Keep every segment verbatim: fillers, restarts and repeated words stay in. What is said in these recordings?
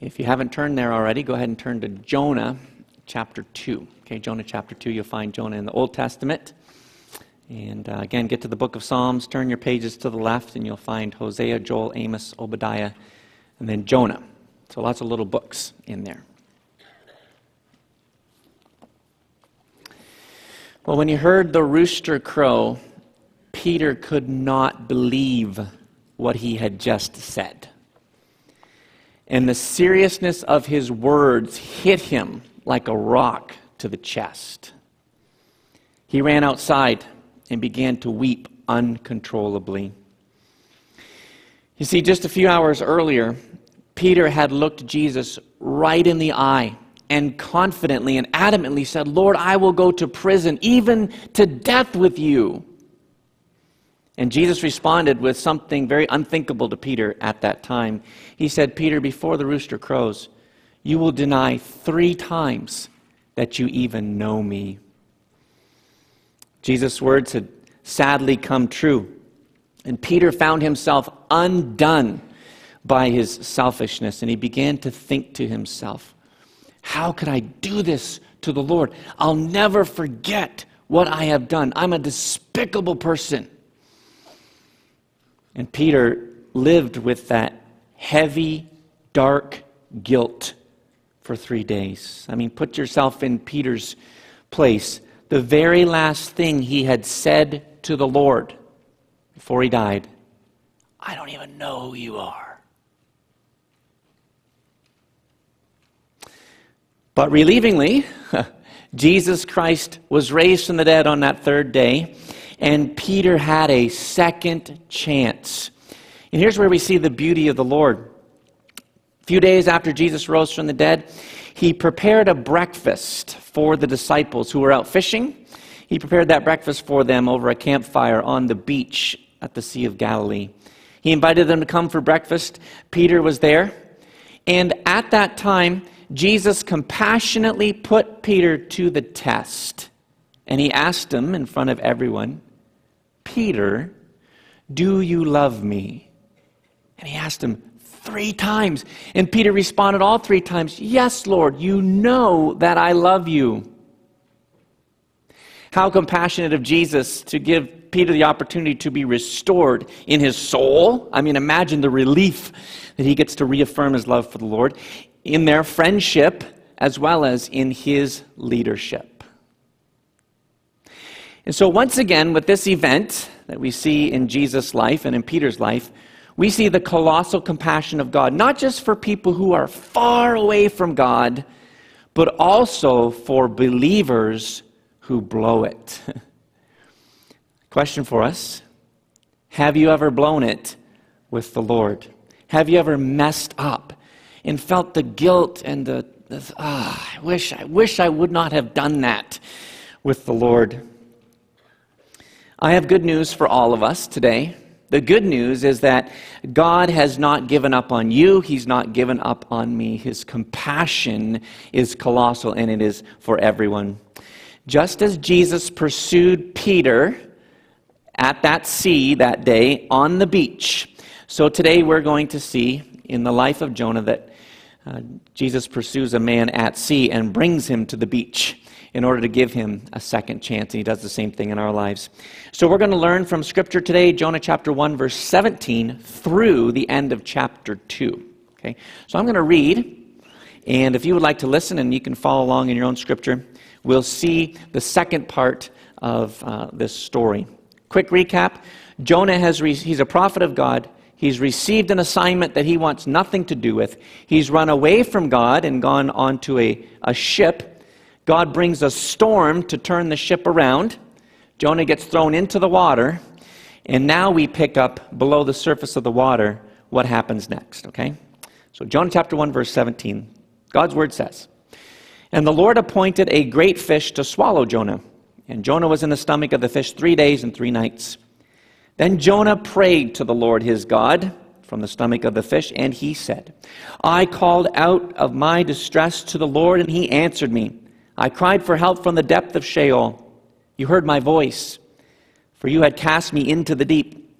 If you haven't turned there already, go ahead and turn to Jonah chapter two. Okay, Jonah chapter two, you'll find Jonah in the Old Testament. And uh, again, get to the book of Psalms, turn your pages to the left, and you'll find Hosea, Joel, Amos, Obadiah, and then Jonah. So lots of little books in there. Well, when he heard the rooster crow, Peter could not believe what he had just said. And the seriousness of his words hit him like a rock to the chest. He ran outside and began to weep uncontrollably. You see, just a few hours earlier, Peter had looked Jesus right in the eye and confidently and adamantly said, "Lord, I will go to prison, even to death with you." And Jesus responded with something very unthinkable to Peter at that time. He said, "Peter, before the rooster crows, you will deny three times that you even know me." Jesus' words had sadly come true. And Peter found himself undone by his selfishness. And he began to think to himself, how could I do this to the Lord? I'll never forget what I have done. I'm a despicable person. And Peter lived with that heavy, dark guilt for three days. I mean, put yourself in Peter's place. The very last thing he had said to the Lord before he died, "I don't even know who you are." But relievingly, Jesus Christ was raised from the dead on that third day, and Peter had a second chance. And here's where we see the beauty of the Lord. A few days after Jesus rose from the dead, he prepared a breakfast for the disciples who were out fishing. He prepared that breakfast for them over a campfire on the beach at the Sea of Galilee. He invited them to come for breakfast. Peter was there. And at that time, Jesus compassionately put Peter to the test. And he asked him in front of everyone, "Peter, do you love me?" And he asked him three times. And Peter responded all three times, "Yes, Lord, you know that I love you." How compassionate of Jesus to give Peter the opportunity to be restored in his soul. I mean, imagine the relief that he gets to reaffirm his love for the Lord in their friendship as well as in his leadership. And so once again, with this event that we see in Jesus' life and in Peter's life, we see the colossal compassion of God, not just for people who are far away from God, but also for believers who blow it. Question for us: have you ever blown it with the Lord? Have you ever messed up and felt the guilt and the, the ah, I wish, I wish I would not have done that with the Lord? I have good news for all of us today. The good news is that God has not given up on you. He's not given up on me. His compassion is colossal, and it is for everyone. Just as Jesus pursued Peter at that sea that day on the beach, so today we're going to see in the life of Jonah that uh, Jesus pursues a man at sea and brings him to the beach in order to give him a second chance. And he does the same thing in our lives. So we're going to learn from Scripture today, Jonah chapter one, verse seventeen, through the end of chapter two. Okay, so I'm going to read, and if you would like to listen and you can follow along in your own Scripture, we'll see the second part of uh, this story. Quick recap: Jonah has re- he's a prophet of God. He's received an assignment that he wants nothing to do with. He's run away from God and gone onto a, a ship. God brings a storm to turn the ship around. Jonah gets thrown into the water. And now we pick up below the surface of the water what happens next, okay? So Jonah chapter one, verse seventeen. God's word says, "And the Lord appointed a great fish to swallow Jonah. And Jonah was in the stomach of the fish three days and three nights. Then Jonah prayed to the Lord his God from the stomach of the fish, and he said, I called out of my distress to the Lord, and he answered me. I cried for help from the depth of Sheol. You heard my voice, for you had cast me into the deep.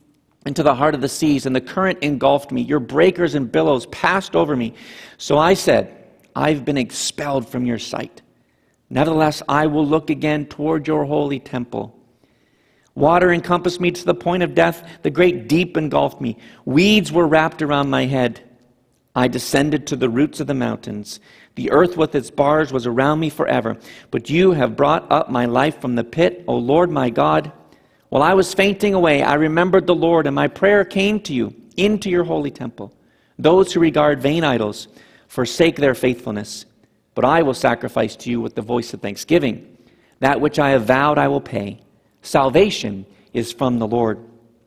into the heart of the seas, and the current engulfed me. Your breakers and billows passed over me. So I said, I've been expelled from your sight. Nevertheless, I will look again toward your holy temple. Water encompassed me to the point of death. The great deep engulfed me. Weeds were wrapped around my head. I descended to the roots of the mountains. The earth with its bars was around me forever. But you have brought up my life from the pit, O Lord my God. While I was fainting away, I remembered the Lord, and my prayer came to you into your holy temple. Those who regard vain idols forsake their faithfulness. But I will sacrifice to you with the voice of thanksgiving. That which I have vowed I will pay. Salvation is from the Lord.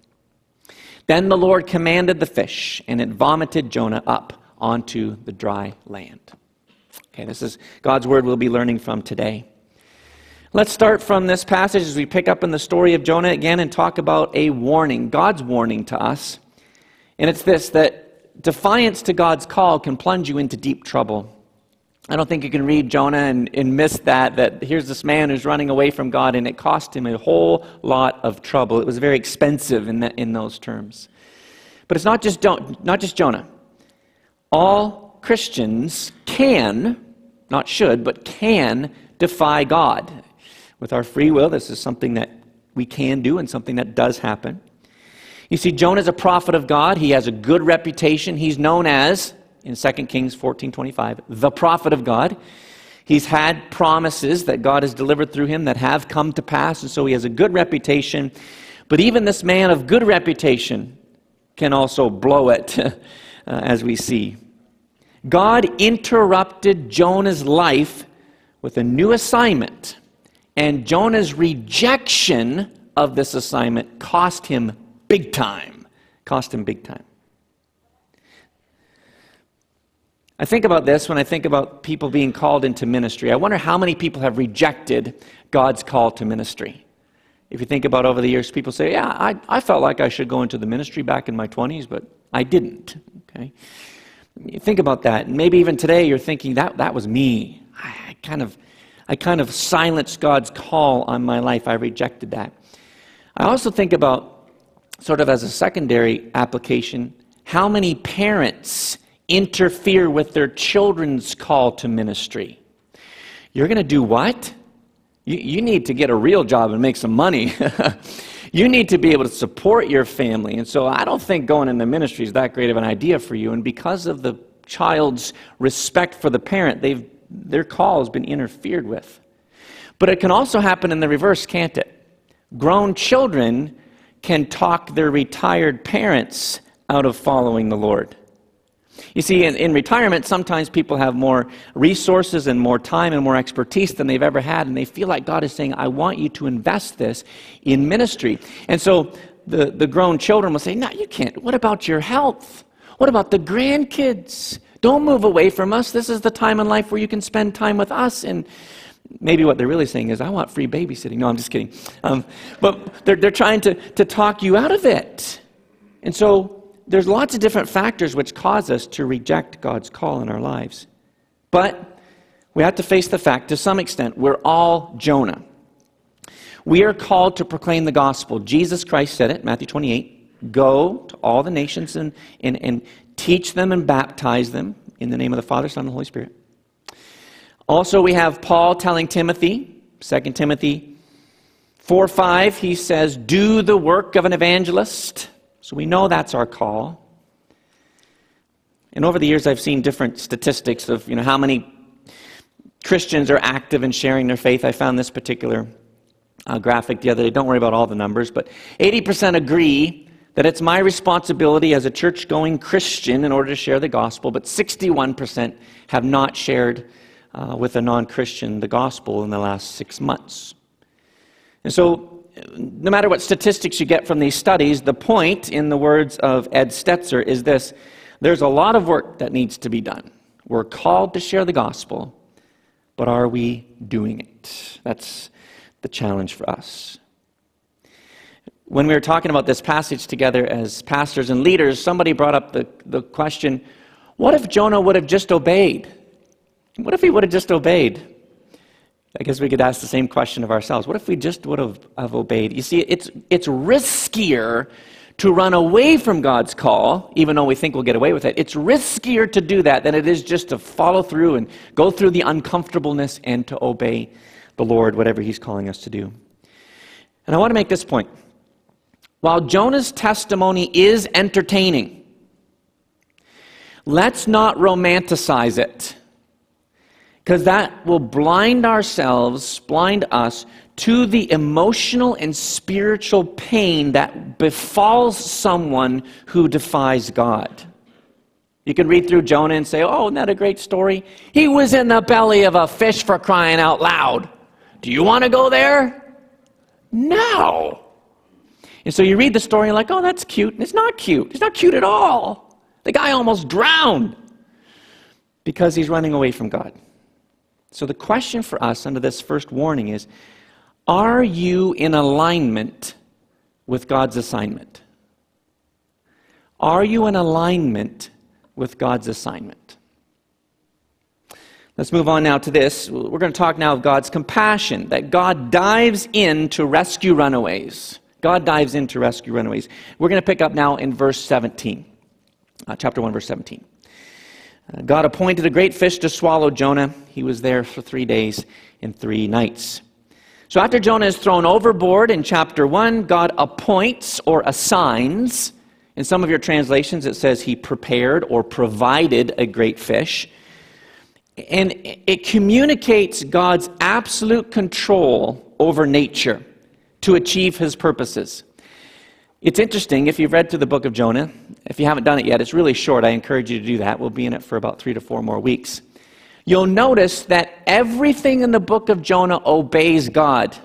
Then the Lord commanded the fish, and it vomited Jonah up onto the dry land. Okay, this is God's word we'll be learning from today. Let's start from this passage as we pick up in the story of Jonah again and talk about a warning, God's warning to us. And it's this, that defiance to God's call can plunge you into deep trouble. I don't think you can read Jonah and, and miss that, that here's this man who's running away from God, and it cost him a whole lot of trouble. It was very expensive in, that, in those terms. But it's not just, not just Jonah. All Christians can, not should, but can defy God. With our free will, this is something that we can do and something that does happen. You see, Jonah is a prophet of God. He has a good reputation. He's known as, in Second Kings fourteen twenty-five, the prophet of God. He's had promises that God has delivered through him that have come to pass, and so he has a good reputation. But even this man of good reputation can also blow it, uh, as we see. God interrupted Jonah's life with a new assignment, and Jonah's rejection of this assignment cost him big time. Cost him big time. I think about this when I think about people being called into ministry. I wonder how many people have rejected God's call to ministry. If you think about over the years, people say, yeah, I, I felt like I should go into the ministry back in my twenties, but I didn't. Okay, you think about that. And maybe even today you're thinking, that, that was me. I, I, kind of, I kind of silenced God's call on my life. I rejected that. I also think about, sort of as a secondary application, how many parents interfere with their children's call to ministry. You're going to do what? You, you need to get a real job and make some money. You need to be able to support your family. And so I don't think going into ministry is that great of an idea for you. And because of the child's respect for the parent, they've their call has been interfered with. But it can also happen in the reverse, can't it? Grown children can talk their retired parents out of following the Lord. You see, in, in retirement, sometimes people have more resources and more time and more expertise than they've ever had, and they feel like God is saying, I want you to invest this in ministry. And so the, the grown children will say, no, you can't. What about your health? What about the grandkids? Don't move away from us. This is the time in life where you can spend time with us. And maybe what they're really saying is, I want free babysitting. No, I'm just kidding. Um, but they're, they're trying to, to talk you out of it. And so there's lots of different factors which cause us to reject God's call in our lives. But we have to face the fact, to some extent, we're all Jonah. We are called to proclaim the gospel. Jesus Christ said it, Matthew twenty-eight, go to all the nations and, and, and teach them and baptize them in the name of the Father, Son, and Holy Spirit. Also, we have Paul telling Timothy, Second Timothy four five, he says, do the work of an evangelist. So we know that's our call. And over the years, I've seen different statistics of, you know, how many Christians are active in sharing their faith. I found this particular uh, graphic the other day. Don't worry about all the numbers, but eighty percent agree that it's my responsibility as a church-going Christian in order to share the gospel, but sixty-one percent have not shared uh, with a non-Christian the gospel in the last six months. And so, no matter what statistics you get from these studies, the point, in the words of Ed Stetzer, is this: there's a lot of work that needs to be done. We're called to share the gospel, but are we doing it? That's the challenge for us. When we were talking about this passage together as pastors and leaders, somebody brought up the, the question, what if Jonah would have just obeyed? What if he would have just obeyed? I guess we could ask the same question of ourselves. What if we just would have, have obeyed? You see, it's it's riskier to run away from God's call, even though we think we'll get away with it, it's riskier to do that than it is just to follow through and go through the uncomfortableness and to obey the Lord, whatever He's calling us to do. And I want to make this point. While Jonah's testimony is entertaining, let's not romanticize it, because that will blind ourselves, blind us, to the emotional and spiritual pain that befalls someone who defies God. You can read through Jonah and say, oh, isn't that a great story? He was in the belly of a fish, for crying out loud. Do you want to go there? No. And so you read the story and you're like, oh, that's cute. And it's not cute. It's not cute at all. The guy almost drowned because he's running away from God. So the question for us under this first warning is, are you in alignment with God's assignment? Are you in alignment with God's assignment? Let's move on now to this. We're going to talk now of God's compassion, that God dives in to rescue runaways. God dives in to rescue runaways. We're going to pick up now in verse seventeen, uh, chapter one, verse seventeen. Uh, God appointed a great fish to swallow Jonah. He was there for three days and three nights. So after Jonah is thrown overboard in chapter one, God appoints or assigns. In some of your translations it says He prepared or provided a great fish. And it communicates God's absolute control over nature to achieve His purposes. It's interesting, if you've read through the book of Jonah, if you haven't done it yet, it's really short. I encourage you to do that. We'll be in it for about three to four more weeks. You'll notice that everything in the book of Jonah obeys God,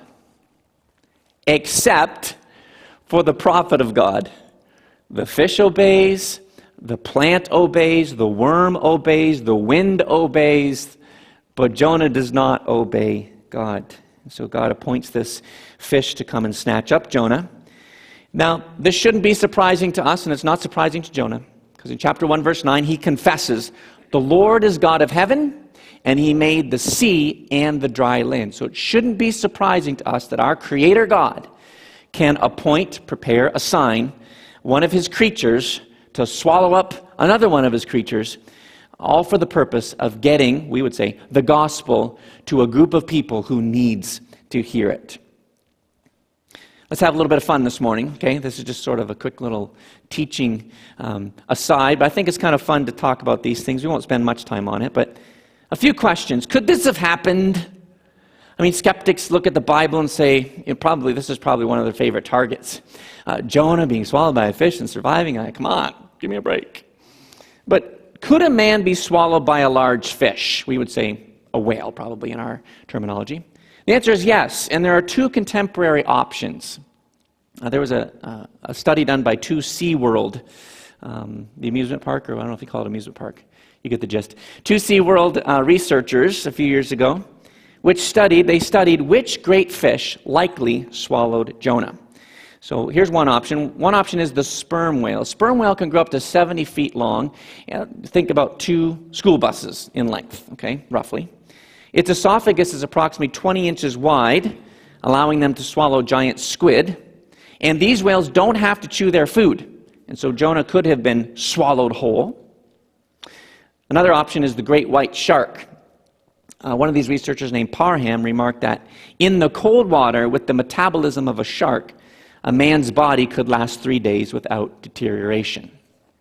except for the prophet of God. The fish obeys, the plant obeys, the worm obeys, the wind obeys, but Jonah does not obey God. So God appoints this fish to come and snatch up Jonah. Now, this shouldn't be surprising to us, and it's not surprising to Jonah, because in chapter one, verse nine, he confesses, the Lord is God of heaven, and He made the sea and the dry land. So it shouldn't be surprising to us that our Creator God can appoint, prepare, assign one of His creatures to swallow up another one of His creatures, all for the purpose of getting, we would say, the gospel to a group of people who needs to hear it. Let's have a little bit of fun this morning, okay? This is just sort of a quick little teaching um, aside, but I think it's kind of fun to talk about these things. We won't spend much time on it, but a few questions. Could this have happened? I mean, skeptics look at the Bible and say, you know, probably this is probably one of their favorite targets. Uh, Jonah being swallowed by a fish and surviving. I, come on, give me a break. But could a man be swallowed by a large fish? We would say a whale, probably in our terminology. The answer is yes, and there are two contemporary options. Uh, there was a, uh, a study done by two SeaWorld, um, the amusement park, or I don't know if you call it amusement park. You get the gist. Two SeaWorld uh, researchers a few years ago, which studied, they studied which great fish likely swallowed Jonah. So here's one option. One option is the sperm whale. Sperm whale can grow up to seventy feet long. Uh, think about two school buses in length, okay, roughly. Its esophagus is approximately twenty inches wide, allowing them to swallow giant squid. And these whales don't have to chew their food. And so Jonah could have been swallowed whole. Another option is the great white shark. Uh, one of these researchers named Parham remarked that in the cold water with the metabolism of a shark, a man's body could last three days without deterioration.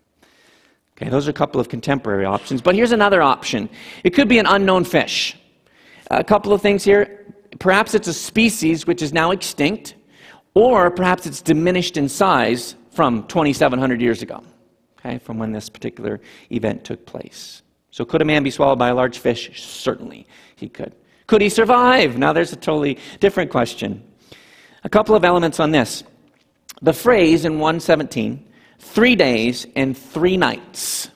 Okay, those are a couple of contemporary options. But here's another option. It could be an unknown fish. A couple of things here. Perhaps it's a species which is now extinct, or perhaps it's diminished in size from twenty-seven hundred years ago, okay, from when this particular event took place. So could a man be swallowed by a large fish? Certainly he could. Could he survive? Now there's a totally different question. A couple of elements on this. The phrase in one seventeen, three days and three nights,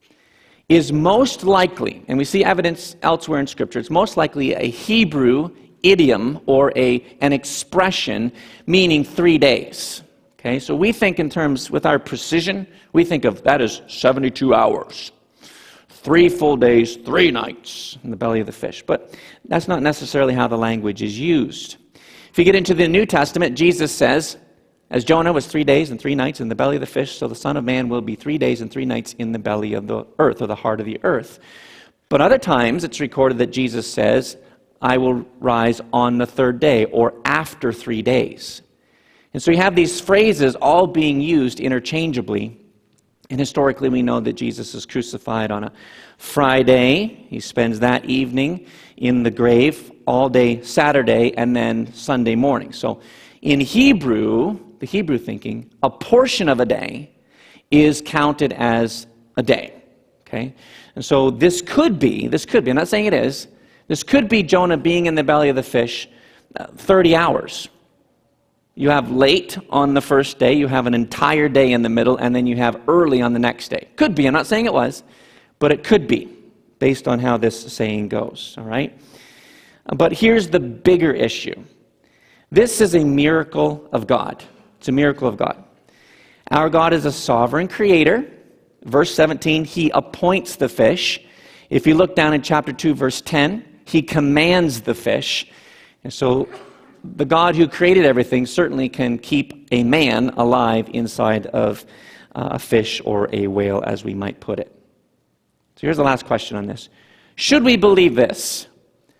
is most likely, and we see evidence elsewhere in Scripture, it's most likely a Hebrew idiom or a, an expression meaning three days. Okay, so we think in terms, with our precision, we think of that as seventy-two hours. Three full days, three nights in the belly of the fish. But that's not necessarily how the language is used. If you get into the New Testament, Jesus says, As Jonah was three days and three nights in the belly of the fish, so the Son of Man will be three days and three nights in the belly of the earth, or the heart of the earth. But other times it's recorded that Jesus says, I will rise on the third day, or after three days. And so you have these phrases all being used interchangeably. And historically we know that Jesus is crucified on a Friday. He spends that evening in the grave all day Saturday and then Sunday morning. So in Hebrew, the Hebrew thinking, a portion of a day is counted as a day. Okay? And so this could be, this could be, I'm not saying it is, this could be Jonah being in the belly of the fish uh, thirty hours. You have late on the first day, you have an entire day in the middle, and then you have early on the next day. Could be, I'm not saying it was, but it could be, based on how this saying goes, all right? But here's the bigger issue. This is a miracle of God. It's a miracle of God. Our God is a sovereign creator. Verse seventeen, he appoints the fish. If you look down in chapter two, verse ten, he commands the fish. And so the God who created everything certainly can keep a man alive inside of uh, a fish or a whale, as we might put it. So here's the last question on this. Should we believe this?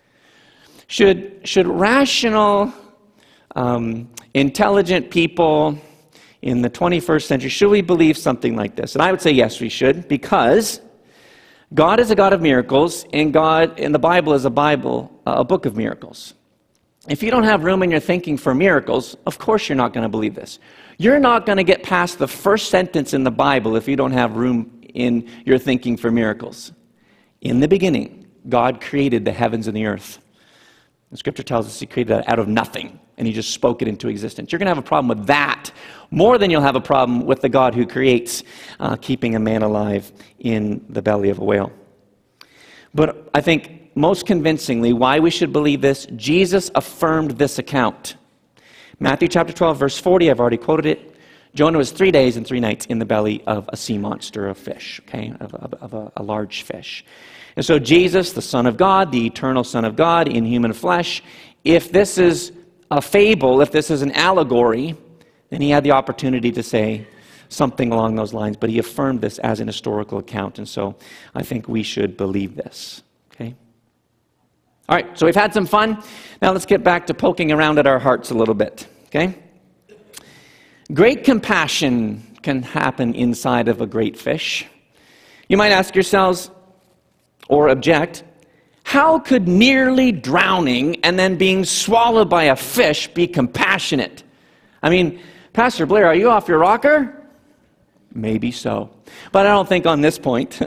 Should, should rational, um, intelligent people in the twenty-first century, should we believe something like this? And I would say yes, we should, because God is a God of miracles, and God, and the Bible is a Bible, a book of miracles. If you don't have room in your thinking for miracles, of course you're not going to believe this. You're not going to get past the first sentence in the Bible if you don't have room in your thinking for miracles. In the beginning, God created the heavens and the earth. The Scripture tells us he created that out of nothing, and he just spoke it into existence. You're going to have a problem with that more than you'll have a problem with the God who creates uh, keeping a man alive in the belly of a whale. But I think most convincingly, why we should believe this, Jesus affirmed this account. Matthew chapter twelve, verse forty, I've already quoted it. Jonah was three days and three nights in the belly of a sea monster, of fish, okay, of, of, of a, a large fish. And so Jesus, the Son of God, the eternal Son of God in human flesh, if this is a fable, if this is an allegory, then he had the opportunity to say something along those lines, but he affirmed this as an historical account, and so I think we should believe this, okay? All right, so we've had some fun. Now let's get back to poking around at our hearts a little bit, okay? Great compassion can happen inside of a great fish. You might ask yourselves, or object, how could nearly drowning and then being swallowed by a fish be compassionate? I mean, Pastor Blair, are you off your rocker? Maybe so. But I don't think on this point.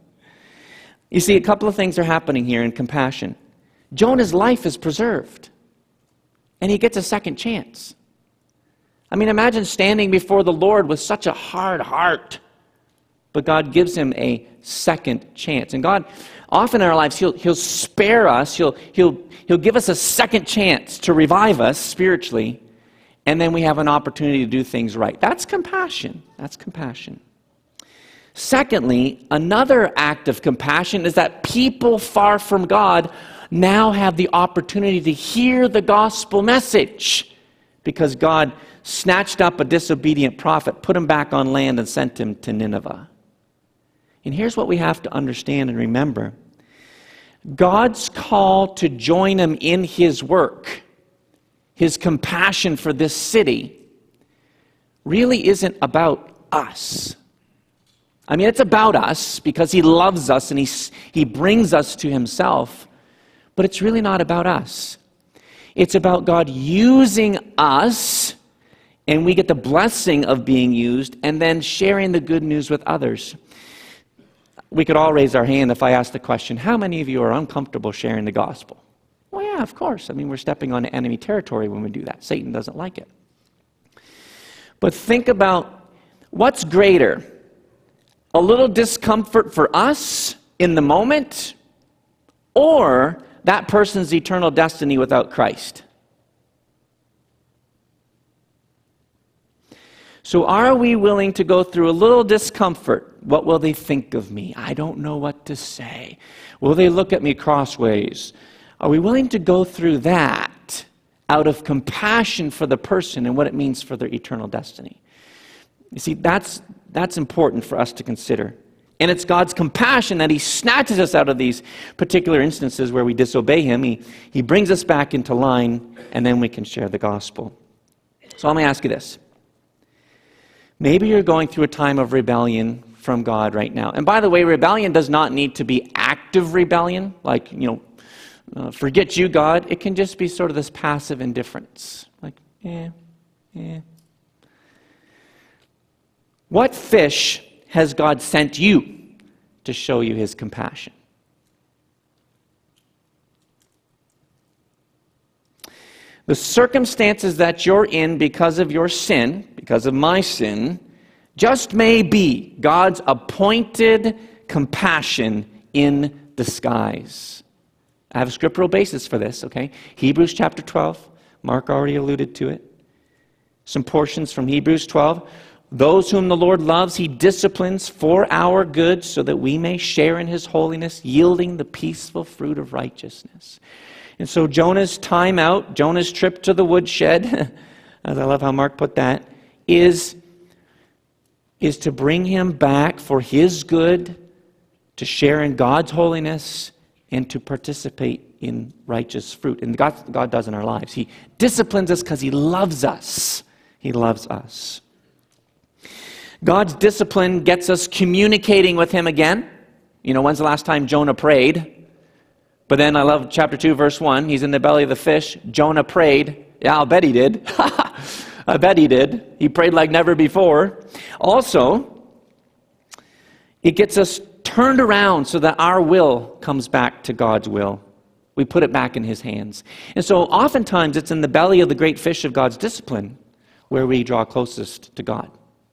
You see, a couple of things are happening here in compassion. Jonah's life is preserved, and he gets a second chance. I mean, imagine standing before the Lord with such a hard heart, but God gives him a second chance. And God, often in our lives, He'll, he'll spare us, he'll, he'll, he'll give us a second chance to revive us spiritually, and then we have an opportunity to do things right. That's compassion. That's compassion. Secondly, another act of compassion is that people far from God now have the opportunity to hear the gospel message, because God snatched up a disobedient prophet, put him back on land, and sent him to Nineveh. And here's what we have to understand and remember. God's call to join him in his work, his compassion for this city, really isn't about us. I mean, it's about us because he loves us and he, he brings us to himself, but it's really not about us. It's about God using us, and we get the blessing of being used, and then sharing the good news with others. We could all raise our hand if I asked the question, how many of you are uncomfortable sharing the gospel? Well, yeah, of course. I mean, we're stepping on enemy territory when we do that. Satan doesn't like it. But think about what's greater, a little discomfort for us in the moment, or that person's eternal destiny without Christ? So are we willing to go through a little discomfort? What will they think of me? I don't know what to say. Will they look at me crossways? Are we willing to go through that out of compassion for the person and what it means for their eternal destiny. You see, that's, that's important for us to consider. And it's God's compassion that he snatches us out of these particular instances where we disobey him. He, he brings us back into line, and then we can share the gospel. So let me ask you this. Maybe you're going through a time of rebellion from God right now. And by the way, rebellion does not need to be active rebellion, like, you know, uh, forget you, God. It can just be sort of this passive indifference. Like, eh, eh. What fish has God sent you to show you his compassion? The circumstances that you're in because of your sin, because of my sin, just may be God's appointed compassion in disguise. I have a scriptural basis for this, okay? Hebrews chapter twelve. Mark already alluded to it. Some portions from Hebrews twelve. Those whom the Lord loves, he disciplines for our good, so that we may share in his holiness, yielding the peaceful fruit of righteousness. And so Jonah's time out, Jonah's trip to the woodshed, as I love how Mark put that, is, is to bring him back for his good, to share in God's holiness, and to participate in righteous fruit. And God, God does in our lives. He disciplines us because he loves us. He loves us. God's discipline gets us communicating with him again. You know, when's the last time Jonah prayed? But then I love chapter two, verse one. He's in the belly of the fish. Jonah prayed. Yeah, I'll bet he did. I bet he did. He prayed like never before. Also, it gets us turned around so that our will comes back to God's will. We put it back in his hands. And so oftentimes it's in the belly of the great fish of God's discipline where we draw closest to God.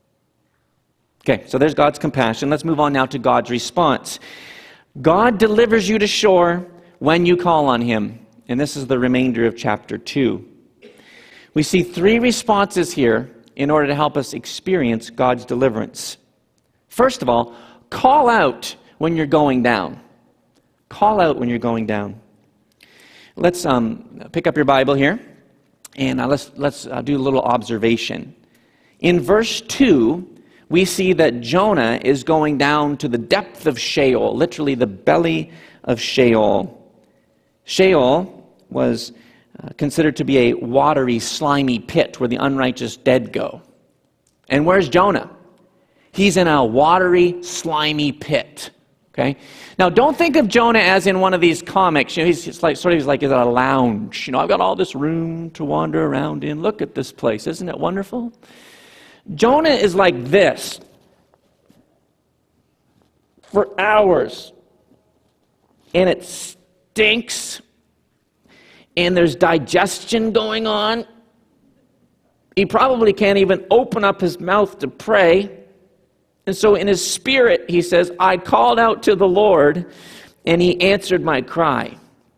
Okay, so there's God's compassion. Let's move on now to God's response. God delivers you to shore when you call on him. And this is the remainder of chapter two. We see three responses here in order to help us experience God's deliverance. First of all, call out when you're going down. Call out when you're going down. Let's um, pick up your Bible here, and uh, let's, let's uh, do a little observation. In verse two, we see that Jonah is going down to the depth of Sheol, literally the belly of Sheol. Sheol was uh, considered to be a watery, slimy pit where the unrighteous dead go. And where's Jonah? He's in a watery, slimy pit. Okay? Now, don't think of Jonah as in one of these comics. You know, he's just like sort of he's like he's at a lounge. You know, I've got all this room to wander around in. Look at this place. Isn't it wonderful? Jonah is like this for hours, and it stinks, and there's digestion going on. He probably can't even open up his mouth to pray. And so in his spirit, he says, I called out to the Lord, and he answered my cry.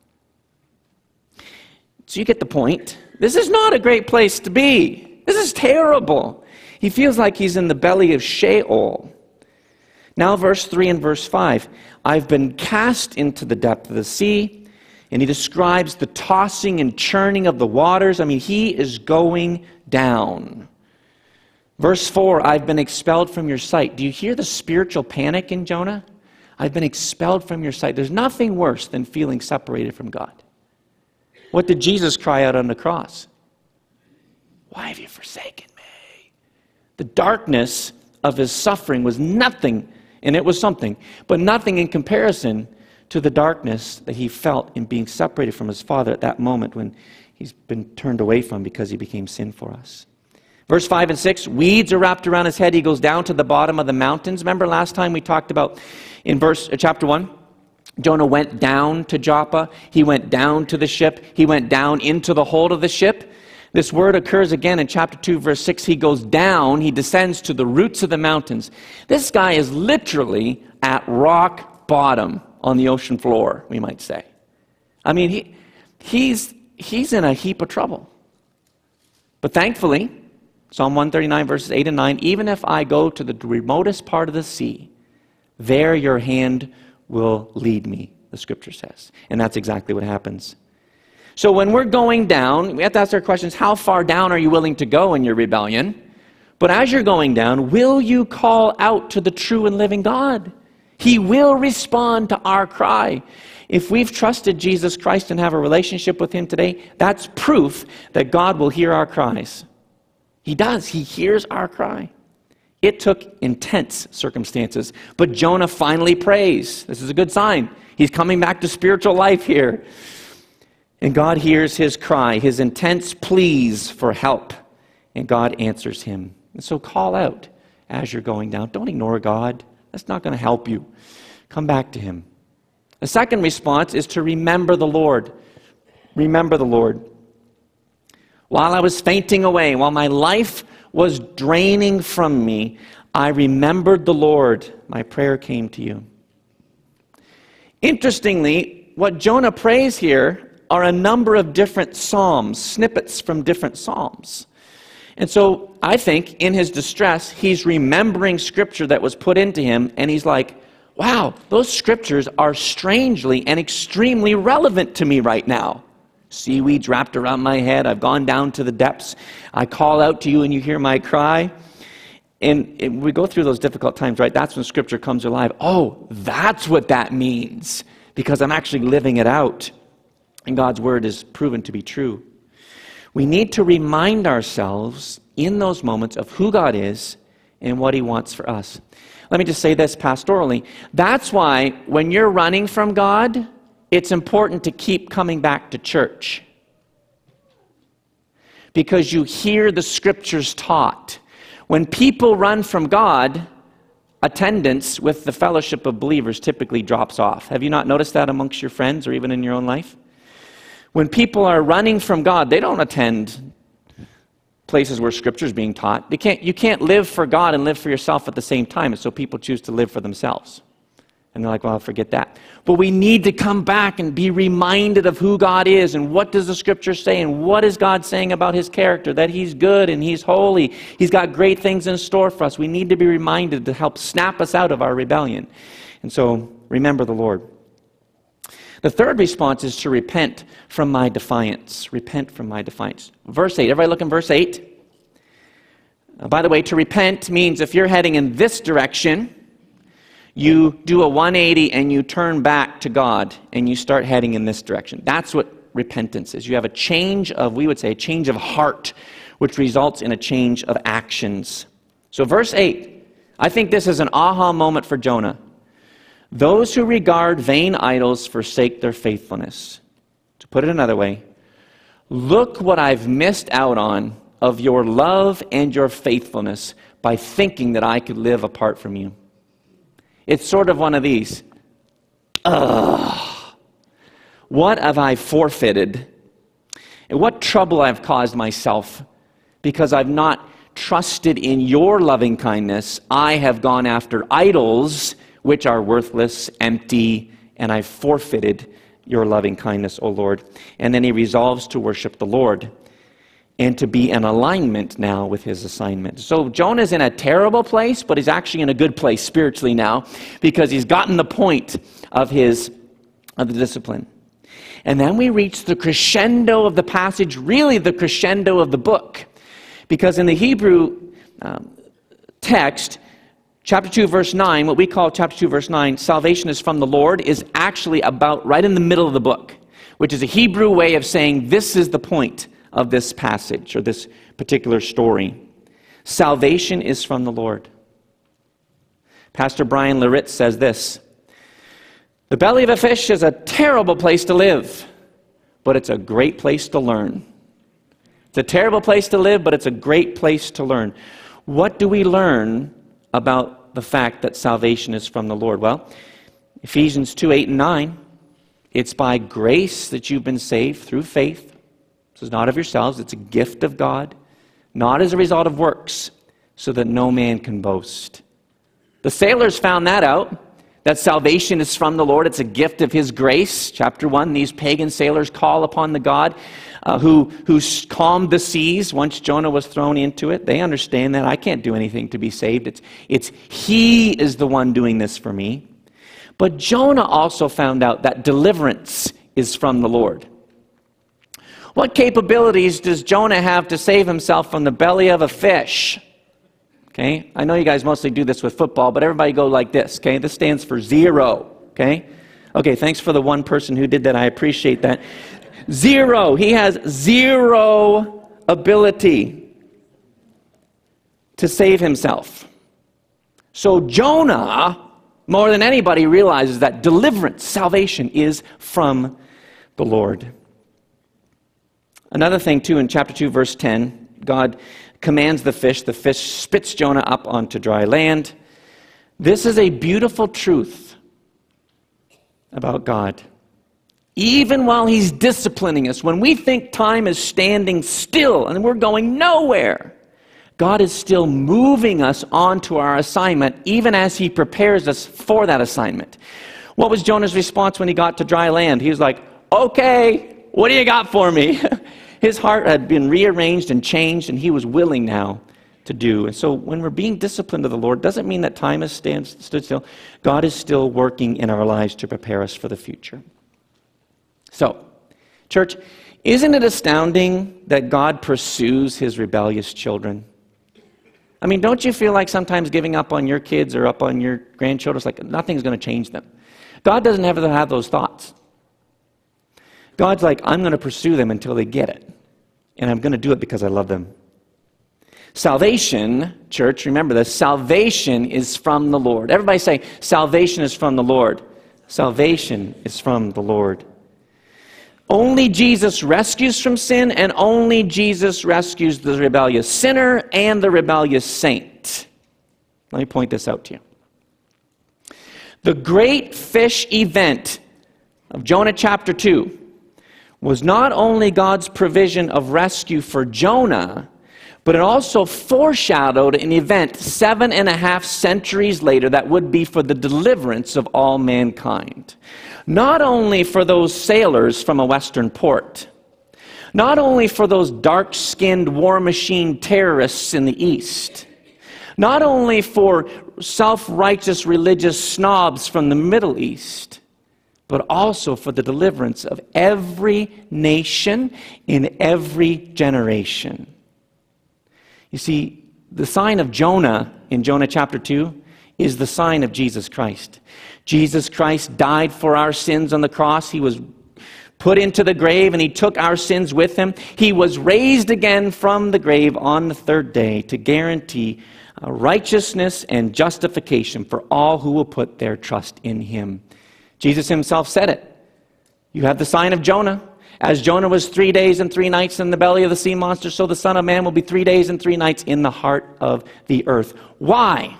So you get the point. This is not a great place to be. This is terrible. He feels like he's in the belly of Sheol. Now verse three and verse five. I've been cast into the depth of the sea. And he describes the tossing and churning of the waters. I mean, he is going down. Verse four, I've been expelled from your sight. Do you hear the spiritual panic in Jonah? I've been expelled from your sight. There's nothing worse than feeling separated from God. What did Jesus cry out on the cross? Why have you forsaken me? The darkness of his suffering was nothing, and it was something, but nothing in comparison to the darkness that he felt in being separated from his Father at that moment when he's been turned away from because he became sin for us. Verse five and six, weeds are wrapped around his head. He goes down to the bottom of the mountains. Remember last time we talked about in verse uh, chapter one? Jonah went down to Joppa. He went down to the ship. He went down into the hold of the ship. This word occurs again in chapter two, verse six. He goes down, he descends to the roots of the mountains. This guy is literally at rock bottom on the ocean floor, we might say. I mean, he, he's, he's in a heap of trouble. But thankfully, Psalm one thirty-nine, verses eight and nine, even if I go to the remotest part of the sea, there your hand will lead me, the scripture says. And that's exactly what happens. So when we're going down, we have to ask our questions, how far down are you willing to go in your rebellion? But as you're going down, will you call out to the true and living God? He will respond to our cry. If we've trusted Jesus Christ and have a relationship with him today, that's proof that God will hear our cries. He does. He hears our cry. It took intense circumstances, but Jonah finally prays. This is a good sign. He's coming back to spiritual life here. And God hears his cry, his intense pleas for help, and God answers him. And so call out as you're going down. Don't ignore God. That's not going to help you. Come back to him. The second response is to remember the Lord. Remember the Lord. While I was fainting away, while my life was draining from me, I remembered the Lord. My prayer came to you. Interestingly, what Jonah prays here are a number of different psalms, snippets from different psalms. And so I think in his distress, he's remembering scripture that was put into him, and he's like, wow, those scriptures are strangely and extremely relevant to me right now. Seaweeds wrapped around my head. I've gone down to the depths. I call out to you and you hear my cry. And it, we go through those difficult times, right? That's when scripture comes alive. Oh, that's what that means, because I'm actually living it out. And God's word is proven to be true. We need to remind ourselves in those moments of who God is and what he wants for us. Let me just say this pastorally. That's why when you're running from God, it's important to keep coming back to church, because you hear the scriptures taught. When people run from God, attendance with the fellowship of believers typically drops off. Have you not noticed that amongst your friends or even in your own life? When people are running from God, they don't attend places where scripture is being taught. They can't, you can't live for God and live for yourself at the same time, and so people choose to live for themselves. And they're like, well, I'll forget that. But we need to come back and be reminded of who God is and what does the scripture say and what is God saying about his character, that he's good and he's holy. He's got great things in store for us. We need to be reminded to help snap us out of our rebellion. And so remember the Lord. The third response is to repent from my defiance. Repent from my defiance. Verse eight. Everybody look in verse eight. Uh, by the way, to repent means if you're heading in this direction, you do a one eighty and you turn back to God and you start heading in this direction. That's what repentance is. You have a change of, we would say, a change of heart, which results in a change of actions. So verse eight, I think this is an aha moment for Jonah. Those who regard vain idols forsake their faithfulness. To put it another way, look what I've missed out on of your love and your faithfulness by thinking that I could live apart from you. It's sort of one of these. Ugh. What have I forfeited? And what trouble I've caused myself because I've not trusted in your loving kindness. I have gone after idols which are worthless, empty, and I've forfeited your loving kindness, O Lord. And then he resolves to worship the Lord and to be in alignment now with his assignment. So Jonah's in a terrible place, but he's actually in a good place spiritually now because he's gotten the point of his of the discipline. And then we reach the crescendo of the passage, really the crescendo of the book. Because in the Hebrew um, text, chapter two, verse nine, what we call chapter two, verse nine, salvation is from the Lord, is actually about right in the middle of the book, which is a Hebrew way of saying this is the point of this passage or this particular story. Salvation is from the Lord. Pastor Brian Laritz says this: the belly of a fish is a terrible place to live, but it's a great place to learn. It's a terrible place to live, but it's a great place to learn. What do we learn about the fact that salvation is from the Lord? Well, Ephesians two, eight, and nine, it's by grace that you've been saved through faith. This is not of yourselves, it's a gift of God, not as a result of works, so that no man can boast. The sailors found that out, that salvation is from the Lord. It's a gift of his grace. Chapter one, these pagan sailors call upon the God uh, who, who calmed the seas once Jonah was thrown into it. They understand that I can't do anything to be saved. It's, it's he is the one doing this for me. But Jonah also found out that deliverance is from the Lord. What capabilities does Jonah have to save himself from the belly of a fish? Okay, I know you guys mostly do this with football, but everybody go like this, okay? This stands for zero, okay? Okay, thanks for the one person who did that. I appreciate that. Zero. He has zero ability to save himself. So Jonah, more than anybody, realizes that deliverance, salvation, is from the Lord. Another thing, too, in chapter two, verse ten, God commands the fish. The fish spits Jonah up onto dry land. This is a beautiful truth about God. Even while he's disciplining us, when we think time is standing still and we're going nowhere, God is still moving us onto our assignment, even as he prepares us for that assignment. What was Jonah's response when he got to dry land? He was like, okay, what do you got for me? His heart had been rearranged and changed, and he was willing now to do. And so when we're being disciplined of the Lord, doesn't mean that time has stand, stood still. God is still working in our lives to prepare us for the future. So, church, isn't it astounding that God pursues his rebellious children? I mean, don't you feel like sometimes giving up on your kids or up on your grandchildren, it's like nothing's going to change them? God doesn't ever have those thoughts. God's like, I'm going to pursue them until they get it. And I'm going to do it because I love them. Salvation, church, remember this, salvation is from the Lord. Everybody say, salvation is from the Lord. Salvation is from the Lord. Only Jesus rescues from sin, and only Jesus rescues the rebellious sinner and the rebellious saint. Let me point this out to you. The great fish event of Jonah chapter two was not only God's provision of rescue for Jonah, but it also foreshadowed an event seven and a half centuries later that would be for the deliverance of all mankind. Not only for those sailors from a western port, not only for those dark-skinned war machine terrorists in the east, not only for self-righteous religious snobs from the Middle East, but also for the deliverance of every nation in every generation. You see, the sign of Jonah in Jonah chapter two is the sign of Jesus Christ. Jesus Christ died for our sins on the cross. He was put into the grave and he took our sins with him. He was raised again from the grave on the third day to guarantee righteousness and justification for all who will put their trust in him. Jesus himself said it. You have the sign of Jonah. As Jonah was three days and three nights in the belly of the sea monster, so the Son of Man will be three days and three nights in the heart of the earth. Why?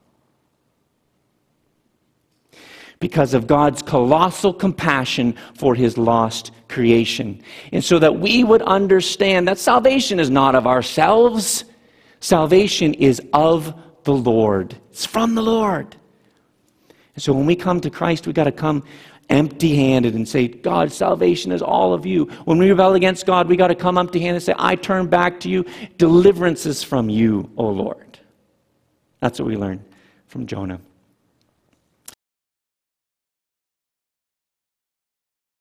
Because of God's colossal compassion for his lost creation. And so that we would understand that salvation is not of ourselves. Salvation is of the Lord. It's from the Lord. And so when we come to Christ, we've got to come empty-handed and say, God, salvation is all of you. When we rebel against God, we got to come empty-handed and say, I turn back to you. Deliverance is from you, O Lord. That's what we learn from Jonah.